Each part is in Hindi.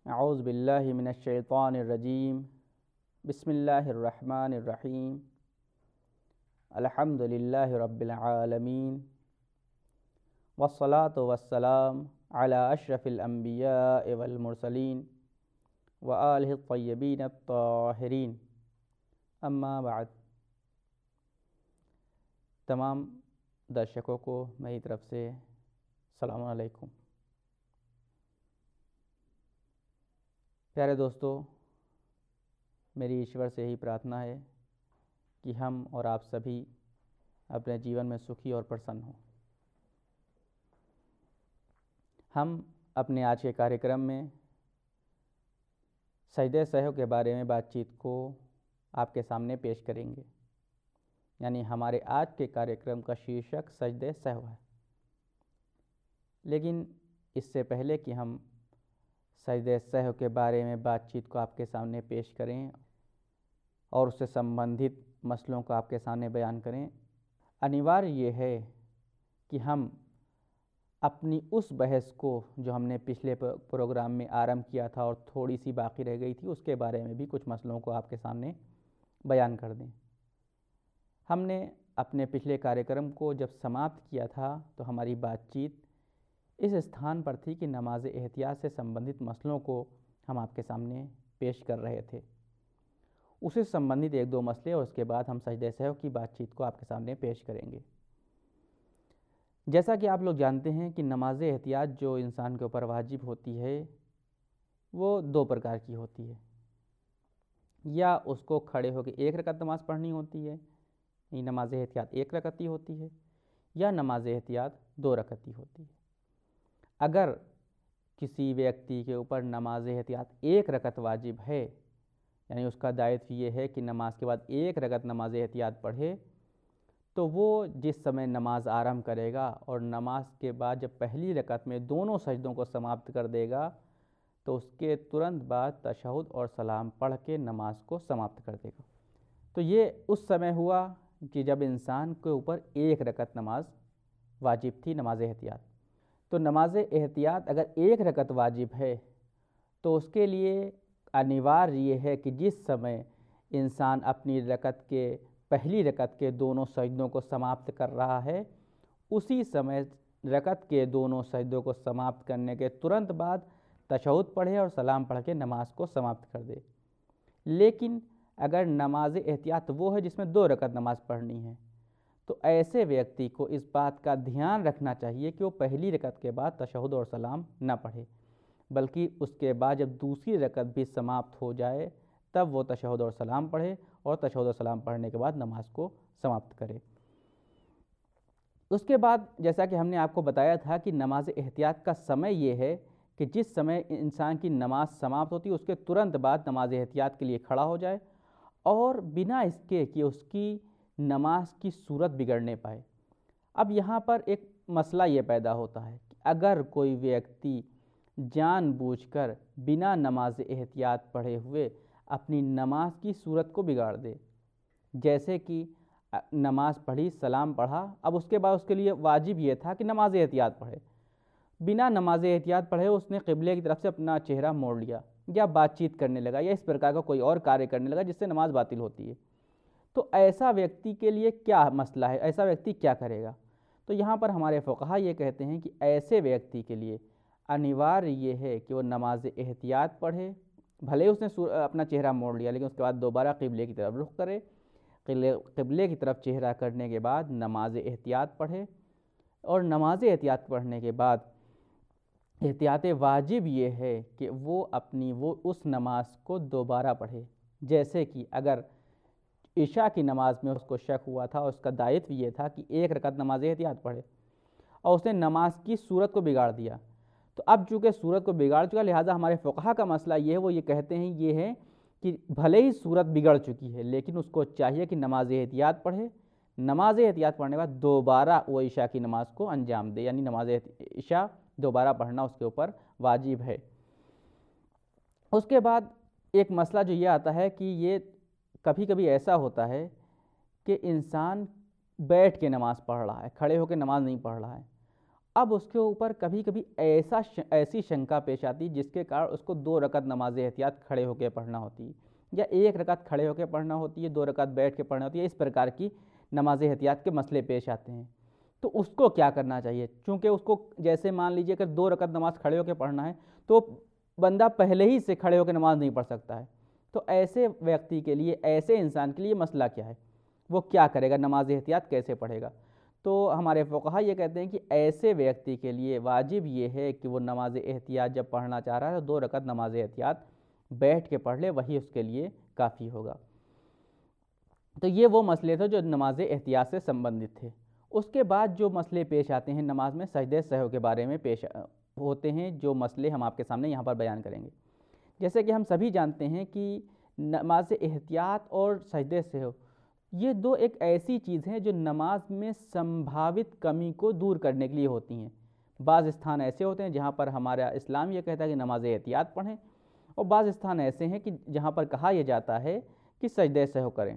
औज़ु बिल्लाहि मिनश्शैतानिर्रजीम बिस्मिल्लाहिर्रहमानिर्रहीम अल्हम्दुलिल्लाहि रब्बिल आलमीन वस्सलातु वस्सलाम अला अशरफिल अंबिया'i वल मुरसलीन व आलिहि तय्यबीन अत्ताहिरीन अम्मा बाद। तमाम दर्शकों को मेरी तरफ़ से सलाम अलैकुम। प्यारे दोस्तों, मेरी ईश्वर से ही प्रार्थना है कि हम और आप सभी अपने जीवन में सुखी और प्रसन्न हों। हम अपने आज के कार्यक्रम में सजदे सहव के बारे में बातचीत को आपके सामने पेश करेंगे। यानी हमारे आज के कार्यक्रम का शीर्षक सजदे सहव है। लेकिन इससे पहले कि हम सजदे सहव के बारे में बातचीत को आपके सामने पेश करें और उससे संबंधित मसलों को आपके सामने बयान करें, अनिवार्य ये है कि हम अपनी उस बहस को जो हमने पिछले प्रोग्राम में आरंभ किया था और थोड़ी सी बाकी रह गई थी, उसके बारे में भी कुछ मसलों को आपके सामने बयान कर दें। हमने अपने पिछले कार्यक्रम को जब समाप्त किया था तो हमारी बातचीत इस स्थान पर थी कि नमाज एहतियात से संबंधित मसलों को हम आपके सामने पेश कर रहे थे। उससे संबंधित एक दो मसले और उसके बाद हम सजदे सहव की बातचीत को आपके सामने पेश करेंगे। जैसा कि आप लोग जानते हैं कि नमाज एहतियात जो इंसान के ऊपर वाजिब होती है वो दो प्रकार की होती है। या उसको खड़े होकर एक रकअत नमाज पढ़नी होती है, ये नमाज एहतियात एक रकअती होती है, या नमाज एहतियात दो रकअती होती है। अगर किसी व्यक्ति के ऊपर नमाज एहतियात एक रकअत वाजिब है, यानी उसका दायित्व ये है कि नमाज के बाद एक रकअत नमाज एहतियात पढ़े, तो वो जिस समय नमाज आरंभ करेगा और नमाज के बाद जब पहली रकअत में दोनों सजदों को समाप्त कर देगा तो उसके तुरंत बाद तशहुद और सलाम पढ़ के नमाज को समाप्त कर देगा। तो ये उस समय हुआ कि जब इंसान के ऊपर एक रकअत नमाज वाजिब थी, नमाज एहतियात। तो नमाज एहतियात अगर एक रकअत वाजिब है तो उसके लिए अनिवार्य ये है कि जिस समय इंसान अपनी रकअत के पहली रकअत के दोनों सजदों को समाप्त कर रहा है, उसी समय रकअत के दोनों सजदों को समाप्त करने के तुरंत बाद तशहुद पढ़े और सलाम पढ़ के नमाज को समाप्त कर दे। लेकिन अगर नमाज एहतियात वो है जिसमें दो रकअत नमाज पढ़नी है, तो ऐसे व्यक्ति को इस बात का ध्यान रखना चाहिए कि वो पहली रकअत के बाद तशहुद और सलाम न पढ़े, बल्कि उसके बाद जब दूसरी रकअत भी समाप्त हो जाए तब वो तशहुद और सलाम पढ़े और तशहुद और सलाम पढ़ने के बाद नमाज को समाप्त करे। उसके बाद जैसा कि हमने आपको बताया था कि नमाज एहतियात का समय ये है कि जिस समय इंसान की नमाज समाप्त होती है उसके तुरंत बाद नमाज एहतियात के लिए खड़ा हो जाए और बिना इसके कि उसकी नमाज की सूरत बिगड़ने पाए। अब यहाँ पर एक मसला ये पैदा होता है कि अगर कोई व्यक्ति जानबूझकर बिना नमाज एहतियात पढ़े हुए अपनी नमाज की सूरत को बिगाड़ दे, जैसे कि नमाज पढ़ी, सलाम पढ़ा, अब उसके बाद उसके लिए वाजिब ये था कि नमाज एहतियात पढ़े, बिना नमाज एहतियात पढ़े उसने क़िबले की तरफ से अपना चेहरा मोड़ लिया या बातचीत करने लगा या इस प्रकार का कोई और कार्य करने लगा जिससे नमाज बातिल होती है। तो ऐसा व्यक्ति के लिए क्या मसला है, ऐसा व्यक्ति क्या करेगा? तो यहाँ पर हमारे फ़ुक़हा ये कहते हैं कि ऐसे व्यक्ति के लिए अनिवार्य ये है कि वो नमाज एहतियात पढ़े, भले उसने अपना चेहरा मोड़ लिया लेकिन उसके बाद दोबारा क़िबले की तरफ रुख करे, क़िबले की तरफ चेहरा करने के बाद नमाज एहतियात पढ़े और नमाज एहतियात पढ़ने के बाद एहतियात वाजिब ये है कि वो उस नमाज को दोबारा पढ़े। जैसे कि अगर इशा की नमाज में उसको शक हुआ था और उसका दायित्व ये था कि एक रकअत नमाज एहतियात पढ़े और उसने नमाज की सूरत को बिगाड़ दिया, तो अब चूँकि सूरत को बिगाड़ चुका, लिहाजा हमारे फ़ुक़हा का मसला ये है, वो ये कहते हैं ये है कि भले ही सूरत बिगड़ चुकी है लेकिन उसको चाहिए कि नमाज एहतियात पढ़े, नमाज एहतियात पढ़ने के बाद दोबारा वो इशा की नमाज को अंजाम दे, यानी नमाज इशा दोबारा पढ़ना उसके ऊपर वाजिब है। उसके बाद एक मसला जो ये आता है कि ये कभी कभी ऐसा होता है कि इंसान बैठ के नमाज़ पढ़ रहा है, खड़े होकर नमाज नहीं पढ़ रहा है, अब उसके ऊपर कभी कभी ऐसी शंका पेश आती जिसके कारण उसको 2 रकात नमाज एहतियात खड़े होकर पढ़ना होती है, या 1 रकात खड़े होकर पढ़ना होती है, 2 रकात बैठ के पढ़ना होती है। इस प्रकार की नमाज एहतियात के मसले पेश आते हैं। तो उसको क्या करना चाहिए? चूँकि उसको जैसे मान लीजिए अगर 2 रकात नमाज खड़े होकर पढ़ना है तो बंदा पहले ही से खड़े होकर नमाज नहीं पढ़ सकता है। तो ऐसे व्यक्ति के लिए, ऐसे इंसान के लिए मसला क्या है, वो क्या करेगा, नमाज एहतियात कैसे पढ़ेगा? तो हमारे फ़ुक़हा ये कहते हैं कि ऐसे व्यक्ति के लिए वाजिब ये है कि वो नमाज एहतियात जब पढ़ना चाह रहा है तो 2 रकात नमाज एहतियात बैठ के पढ़ ले, वही उसके लिए काफ़ी होगा। तो ये वो मसले थे जो नमाज एहतियात से संबंधित थे। उसके बाद जो मसले पेश आते हैं नमाज में, सजदे सहव के बारे में पेश होते हैं, जो मसले हम आपके सामने यहाँ पर बयान करेंगे। जैसे कि हम सभी जानते हैं कि नमाज एहतियात और सजदे सहव ये 2 एक ऐसी चीज़ हैं जो नमाज में संभावित कमी को दूर करने के लिए होती हैं। बाज़ स्थान ऐसे होते हैं जहाँ पर हमारा इस्लाम ये कहता है कि नमाज एहतियात पढ़ें, और बाज़ स्थान ऐसे हैं कि जहाँ पर कहा यह जाता है कि सजदे सहव करें।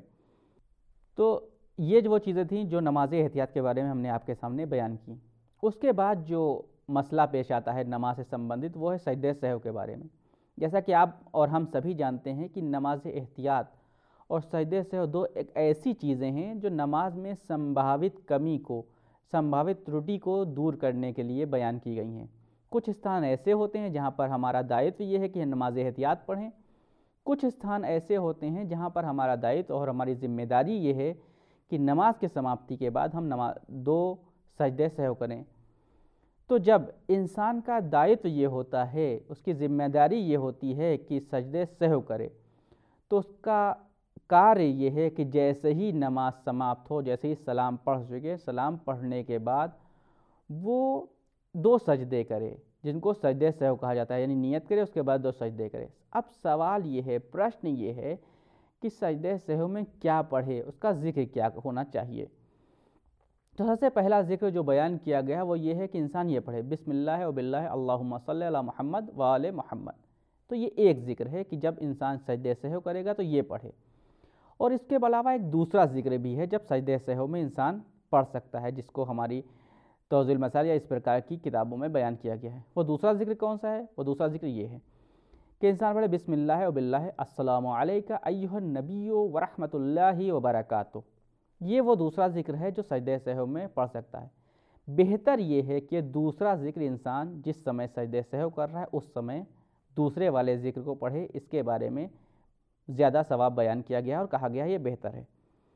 तो ये जो वो चीज़ें थीं जो नमाज एहतियात के बारे में हमने आपके सामने बयान की। उसके बाद जो मसला पेश आता है नमाज से संबंधित, वो है सजदे सहव के बारे में। जैसा कि आप और हम सभी जानते हैं कि नमाज एहतियात और सजदे सहव 2 एक ऐसी चीज़ें हैं जो नमाज में संभावित कमी को, संभावित त्रुटि को दूर करने के लिए बयान की गई हैं। कुछ स्थान ऐसे होते हैं जहाँ पर हमारा दायित्व ये है कि नमाज एहतियात पढ़ें, कुछ स्थान ऐसे होते हैं जहाँ पर हमारा दायित्व और हमारी जिम्मेदारी ये है कि नमाज के समाप्ति के बाद हम 2 सजदे सहव करें। तो जब इंसान का दायित्व ये होता है, उसकी जिम्मेदारी ये होती है कि सजदे सहव करे, तो उसका कार्य ये है कि जैसे ही नमाज समाप्त हो, जैसे ही सलाम पढ़ चुके, सलाम पढ़ने के बाद वो 2 सजदे करे, जिनको सजदे सहव कहा जाता है, यानी नियत करे उसके बाद 2 सजदे करे। अब सवाल ये है, प्रश्न ये है कि सजदे सहव में क्या पढ़े, उसका जिक्र क्या होना चाहिए? तो सबसे पहला जिक्र जो बयान किया गया वो ये है कि इंसान ये पढ़े बिस्मिल्लाह व बिल्लाह अल्लाहुम्मा सल्ली अला मुहम्मद व आले मुहम्मद। तो ये एक जिक्र है कि जब इंसान सजदे सहव करेगा तो ये पढ़े। और इसके अलावा एक दूसरा जिक्र भी है जब सजदे सहव में इंसान पढ़ सकता है, जिसको हमारी तौज़ील मसाइल या इस प्रकार की किताबों में बयान किया गया है। वो दूसरा जिक्र कौन सा है? वो दूसरा जिक्र ये है कि इंसान पढ़े बिस्मिल्लाह व बिल्लाह अस्सलामु अलैका अय्युहन नबिय्यु व रहमतुल्लाहि व बरकातुहू। ये वो दूसरा जिक्र है जो सजदे सहव में पढ़ सकता है। बेहतर ये है कि दूसरा जिक्र इंसान जिस समय सजदे सहव कर रहा है उस समय दूसरे वाले जिक्र को पढ़े। इसके बारे में ज़्यादा सवाब बयान किया गया और कहा गया ये बेहतर है।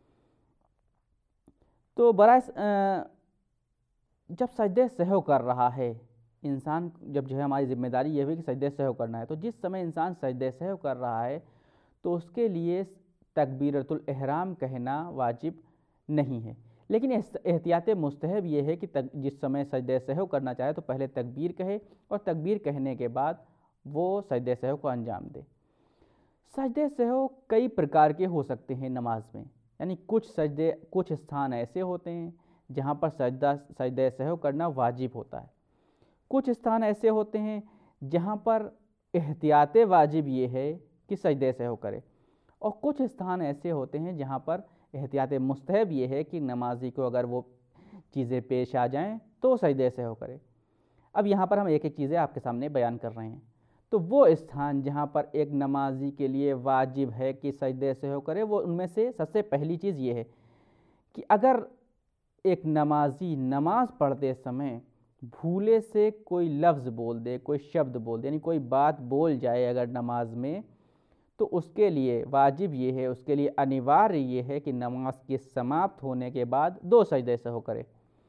तो जब सजदे सहव कर रहा है इंसान, जब जो है हमारी जिम्मेदारी ये हुई कि सजदे सहव करना है, तो जिस समय इंसान सजदे सहव कर रहा है तो उसके लिए तकबीरतुल इहराम कहना वाजिब नहीं है। लेकिन एहतियात मुस्तहब ये है कि जिस समय सजदे सहव करना चाहे तो पहले तकबीर कहे और तकबीर कहने के बाद वो सजदे सहव को अंजाम दे। सजदे सहव कई प्रकार के हो सकते हैं नमाज में, यानी कुछ स्थान ऐसे होते हैं जहाँ पर सजदे सहव करना वाजिब होता है, कुछ स्थान ऐसे होते हैं जहाँ पर एहतियात वाजिब ये है कि सजदे सहव करे, और कुछ स्थान ऐसे होते हैं जहाँ पर एहतियात मुस्तहब ये है कि नमाजी को अगर वो चीज़ें पेश आ जाएं तो सजदे सहव करे। अब यहाँ पर हम एक एक चीज़ें आपके सामने बयान कर रहे हैं। तो वो स्थान जहाँ पर एक नमाजी के लिए वाजिब है कि सजदे सहव करे, वो उनमें से सबसे पहली चीज़ ये है कि अगर एक नमाजी नमाज पढ़ते समय भूले से कोई लफ्ज़ बोल दे, कोई शब्द बोल दे, यानी कोई बात बोल जाए अगर नमाज में, तो उसके लिए वाजिब ये है, उसके लिए अनिवार्य ये है कि नमाज के समाप्त होने के बाद 2 सजदे सहव करे।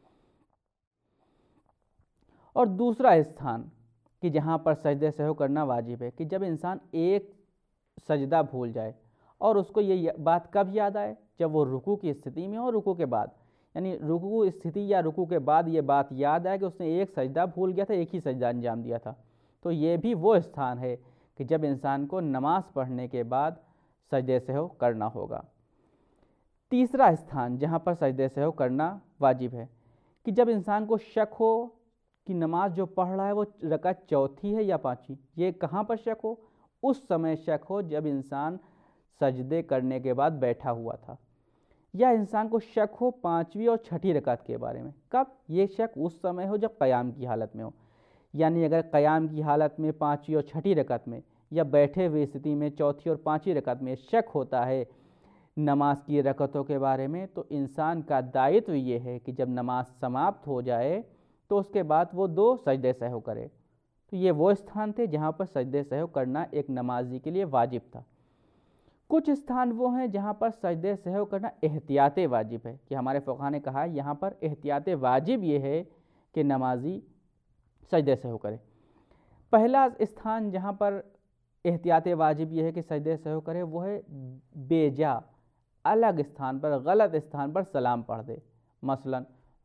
और दूसरा स्थान कि जहाँ पर सजदे सहव करना वाजिब है कि जब इंसान एक सजदा भूल जाए, और उसको ये बात कब याद आए? जब वो रुकू की स्थिति में हो, रुकू के बाद, यानी रुकू स्थिति या रुकू के बाद ये बात याद आए कि उसने एक सजदा भूल गया था, एक ही सजदा अंजाम दिया था। तो ये भी वो स्थान है कि जब इंसान को नमाज पढ़ने के बाद सजदे सहव करना होगा। तीसरा स्थान जहाँ पर सजदे सहव करना वाजिब है कि जब इंसान को शक हो कि नमाज जो पढ़ रहा है वो रकात चौथी है या पाँचवीं। ये कहाँ पर शक हो? उस समय शक हो जब इंसान सजदे करने के बाद बैठा हुआ था, या इंसान को शक हो पाँचवीं और छठी रकात के बारे में। कब ये शक? उस समय हो जब क़याम की हालत में हो, यानी अगर क़याम की हालत में पाँचवीं और छठी रकात में या बैठे हुए स्थिति में चौथी और पाँचवीं रकात में शक होता है नमाज की रकतों के बारे में, तो इंसान का दायित्व ये है कि जब नमाज समाप्त हो जाए तो उसके बाद वो 2 सजदे सहव करे। तो ये वो स्थान थे जहाँ पर सजदे सहव करना एक नमाजी के लिए वाजिब था। कुछ स्थान वो हैं जहाँ पर सजदे सहव करना एहतियात वाजिब है, कि हमारे फ़ुक़हा ने कहा है यहाँ पर एहतियात वाजिब ये है कि नमाजी सजदे सहव करे। पहला स्थान जहाँ पर एहतियात वाजिब ये है कि सजदे सहव करे वो है बेजा अलग स्थान पर, गलत स्थान पर सलाम पढ़ दे। मसलन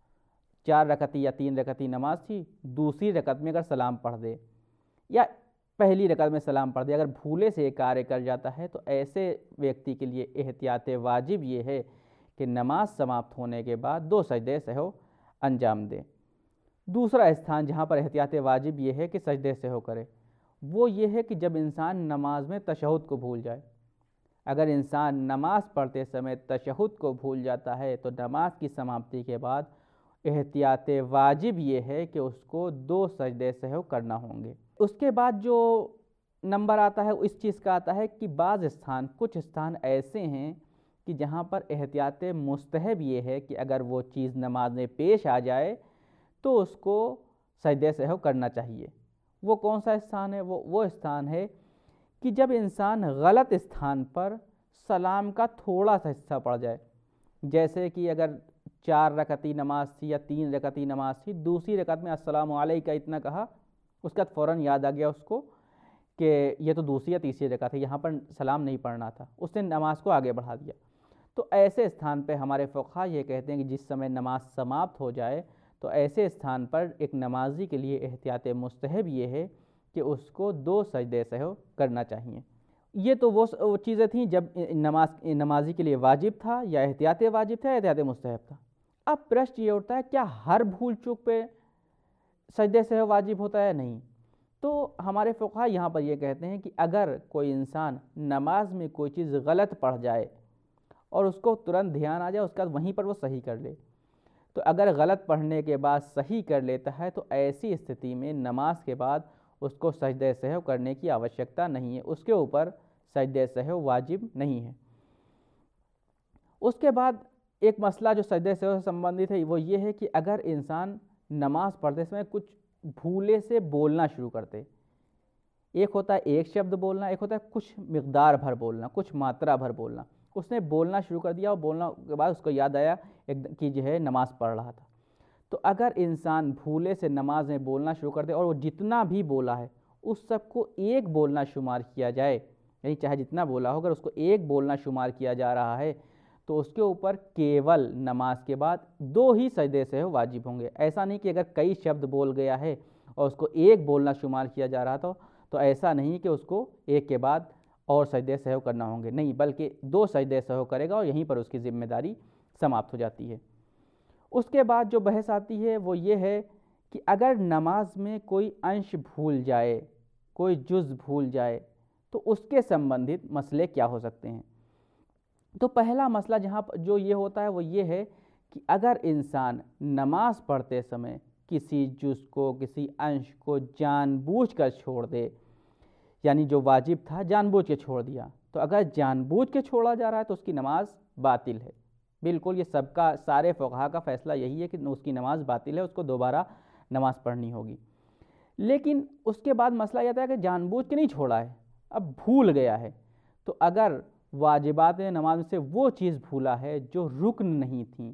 4 रकती या 3 रकती नमाज थी, दूसरी रकत में अगर सलाम पढ़ दे या पहली रकत में सलाम पढ़ दे, अगर भूले से कार्य कर जाता है तो ऐसे व्यक्ति के लिए एहतियात वाजिब ये है कि नमाज समाप्त होने के बाद 2 सजदे सहव अंजाम दे। दूसरा स्थान जहाँ पर एहतियात वाजिब ये है कि सजदे सहव करे वो ये है कि जब इंसान नमाज में तशहुद को भूल जाए। अगर इंसान नमाज पढ़ते समय तशहुद को भूल जाता है तो नमाज की समाप्ति के बाद एहतियात वाजिब ये है कि उसको 2 सजदे सहव करना होंगे। उसके बाद जो नंबर आता है इस चीज़ का आता है कि कुछ स्थान ऐसे हैं कि जहाँ पर एहतियात मुस्तहब ये है कि अगर वो चीज़ नमाज में पेश आ जाए तो उसको सजदे सहव करना चाहिए। वो कौन सा स्थान है? वो स्थान है कि जब इंसान गलत स्थान पर सलाम का थोड़ा सा हिस्सा पड़ जाए। जैसे कि अगर 4 रकती नमाज थी या 3 रकती नमाज थी, दूसरी रकत में अस्सलामु अलैका इतना कहा, उसके बाद फ़ौरन याद आ गया उसको कि ये तो दूसरी या तीसरी रकत है, यहाँ पर सलाम नहीं पढ़ना था, उसने नमाज को आगे बढ़ा दिया। तो ऐसे स्थान पे हमारे फ़ुक़हा ये कहते हैं कि जिस समय नमाज समाप्त हो जाए तो ऐसे स्थान पर एक नमाजी के लिए एहतियात मुस्तहब ये है कि उसको 2 सजदे सहव करना चाहिए। ये तो वो चीज़ें थीं जब नमाजी के लिए वाजिब था या एहतियात वाजिब था या एहतियात मुस्तहब था। अब प्रश्न ये उठता है, क्या हर भूल चूक पे सजदे सहव वाजिब होता है? नहीं। तो हमारे फ़ुक़हा यहाँ पर ये कहते हैं कि अगर कोई इंसान नमाज में कोई चीज़ गलत पढ़ जाए और उसको तुरंत ध्यान आ जाए, उसके बाद वहीं पर वो सही कर ले, तो अगर गलत पढ़ने के बाद सही कर लेता है तो ऐसी स्थिति में नमाज के बाद उसको सजदे सहव करने की आवश्यकता नहीं है, उसके ऊपर सजदे सहव वाजिब नहीं है। उसके बाद एक मसला जो सजदे सहव से संबंधित है वो ये है कि अगर इंसान नमाज पढ़ते समय कुछ भूले से बोलना शुरू करते, एक होता है एक शब्द बोलना, एक होता है कुछ मिक़दार भर बोलना, कुछ मात्रा भर बोलना। उसने बोलना शुरू कर दिया और बोलने के बाद उसको याद आया कि जो है नमाज पढ़ रहा था। तो अगर इंसान भूले से नमाज में बोलना शुरू कर दे और वो जितना भी बोला है उस सबको एक बोलना शुमार किया जाए, यानी चाहे जितना बोला हो अगर उसको एक बोलना शुमार किया जा रहा है तो उसके ऊपर केवल नमाज के बाद 2 ही सजदे सहव वाजिब होंगे। ऐसा नहीं कि अगर कई शब्द बोल गया है और उसको एक बोलना शुमार किया जा रहा था तो ऐसा नहीं कि उसको एक के बाद और सजदे सहव करना होंगे, नहीं, बल्कि 2 सजदे सहव करेगा और यहीं पर उसकी ज़िम्मेदारी समाप्त हो जाती है। उसके बाद जो बहस आती है वो ये है कि अगर नमाज में कोई अंश भूल जाए, कोई जुज़ भूल जाए तो उसके संबंधित मसले क्या हो सकते हैं। तो पहला मसला जहाँ पर जो ये होता है वो ये है कि अगर इंसान नमाज पढ़ते समय किसी जुज़ को, किसी अंश को जानबूझकर छोड़ दे, यानी जो वाजिब था जानबूझ के छोड़ दिया, तो अगर जानबूझ के छोड़ा जा रहा है तो उसकी नमाज बातिल है। बिल्कुल ये सबका, सारे फ़ुक़हा का फ़ैसला यही है कि उसकी नमाज बातिल है, उसको दोबारा नमाज पढ़नी होगी। लेकिन उसके बाद मसला यह आता है कि जानबूझ के नहीं छोड़ा है, अब भूल गया है, तो अगर वाजिबात नमाज से वो चीज़ भूला है जो रुक्न नहीं थी,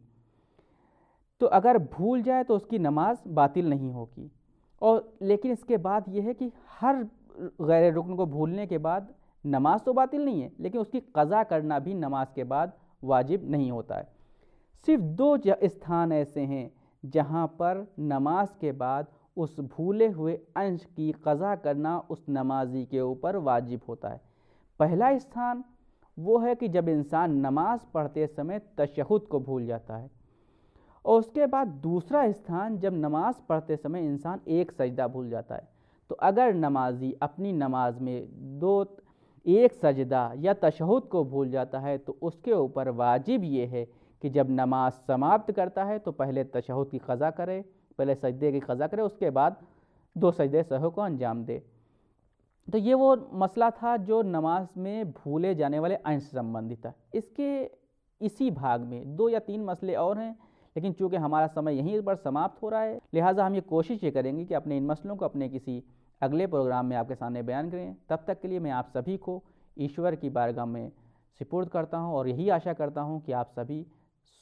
तो अगर भूल जाए तो उसकी नमाज बातिल नहीं होगी। और लेकिन इसके बाद ये है कि हर गैर रुक्न को भूलने के बाद नमाज तो बातिल नहीं है, लेकिन उसकी क़ज़ा करना भी नमाज के बाद वाजिब नहीं होता है। सिर्फ 2 स्थान ऐसे हैं जहाँ पर नमाज के बाद उस भूले हुए अंश की क़ज़ा करना उस नमाजी के ऊपर वाजिब होता है। पहला स्थान वो है कि जब इंसान नमाज पढ़ते समय तशहुद को भूल जाता है, और उसके बाद दूसरा स्थान जब नमाज पढ़ते समय इंसान एक सजदा भूल जाता है। तो अगर नमाजी अपनी नमाज में एक सजदा या तशहुद को भूल जाता है तो उसके ऊपर वाजिब ये है कि जब नमाज समाप्त करता है तो पहले तशहुद की क़ज़ा करे, पहले सजदे की क़ज़ा करे, उसके बाद 2 सजदे सहव को अंजाम दे। तो ये वो मसला था जो नमाज में भूले जाने वाले अंश से संबंधित था। इसके इसी भाग में 2 या 3 मसले और हैं, लेकिन चूँकि हमारा समय यहीं पर समाप्त हो रहा है, लिहाजा हम ये कोशिश ये करेंगे कि अपने इन मसलों को अपने किसी अगले प्रोग्राम में आपके सामने बयान करें। तब तक के लिए मैं आप सभी को ईश्वर की बारगाह में सुपुर्द करता हूँ और यही आशा करता हूँ कि आप सभी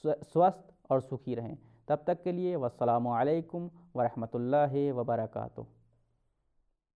स्वस्थ और सुखी रहें। तब तक के लिए वस्सलामु अलैकुम वरहमतुल्लाहि वबरकातुहू।